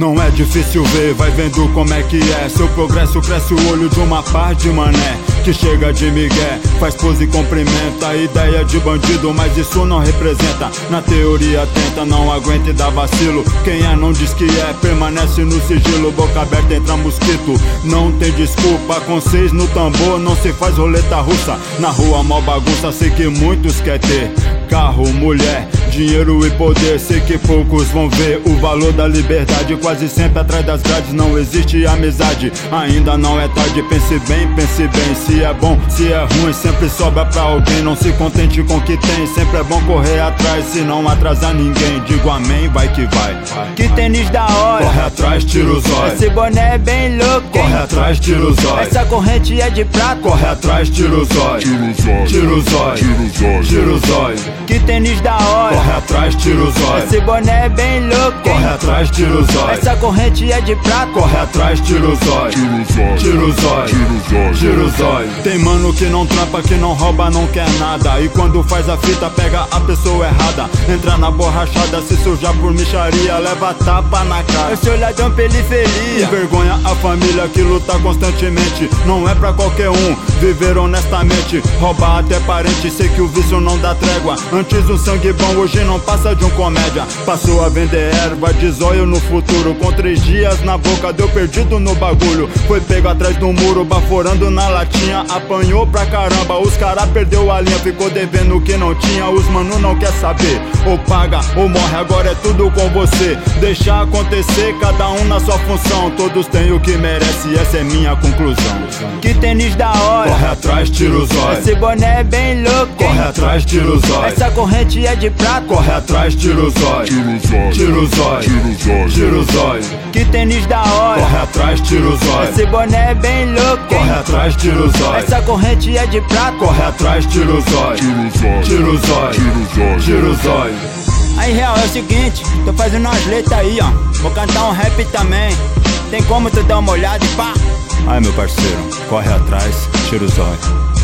Não é difícil ver, vai vendo como é que é. Seu progresso cresce o olho de uma par de mané que chega de migué, faz pose e cumprimenta a ideia de bandido, mas isso não representa. Na teoria tenta, não aguenta e dá vacilo. Quem é não diz que é, permanece no sigilo. Boca aberta entra mosquito, não tem desculpa. Com 6 no tambor não se faz roleta russa. Na rua mó bagunça, sei que muitos quer ter carro, mulher, dinheiro e poder. Sei que poucos vão ver o valor da liberdade. Quase sempre atrás das grades não existe amizade. Ainda não é tarde, pense bem, se é bom, se é ruim, sempre sobra pra alguém. Não se contente com o que tem, sempre é bom correr atrás, se não atrasar ninguém. Digo amém, vai que vai. Que tênis da hora, corre atrás, tira o zóio. esse boné é bem louco, hein? Corre atrás, tira o zóio. Essa corrente é de prata, corre atrás, tira o zóio. Tira o zóio, tira o zóio. Que tênis da hora, corre atrás, tira o zóio. esse boné é bem louco, hein? Corre atrás, tira o zóio. Essa corrente é de prata, corre atrás, tira o zóio. Tira o zóio, tira o zóio. Tem mano que não trampa, que não rouba, não quer nada. E quando faz a fita, pega a pessoa errada. Entra na borrachada, se sujar por micharia, leva tapa na cara. Eu sou ladrão periferia, envergonha a família que luta constantemente. Não é pra qualquer um viver honestamente. Roubar até parente, sei que o vício não dá trégua. Antes um sangue bom, hoje não passa de um comédia. Passou a vender erva de zóio no futuro. Com 3 dias na boca, deu perdido no bagulho. Foi pego atrás do muro, baforando na latinha. Apanhou pra caramba, os cara perdeu a linha. Ficou devendo o que não tinha, os mano não quer saber. Ou paga ou morre, agora é tudo com você. Deixa acontecer, cada um na sua função. Todos têm o que merece, essa é minha conclusão. Que tênis da hora, corre atrás, tira o zóio. esse boné é bem louco, hein? Corre atrás, tira o zóio. Essa corrente é de prata, corre atrás, tira o zóio. Tira o zóio, tira o zóio. Que tênis da hora, corre atrás, tira o zóio. esse boné é bem louco, hein? Corre atrás, tira o zóio. Essa corrente é de prata, corre atrás, tira o zóio. Tira o zóio, tira o zóio. Aí real, é o seguinte, tô fazendo umas letras aí, ó. Vou cantar um rap também. Tem como tu dar uma olhada e pá? Ai meu parceiro, corre atrás, tira o zóio.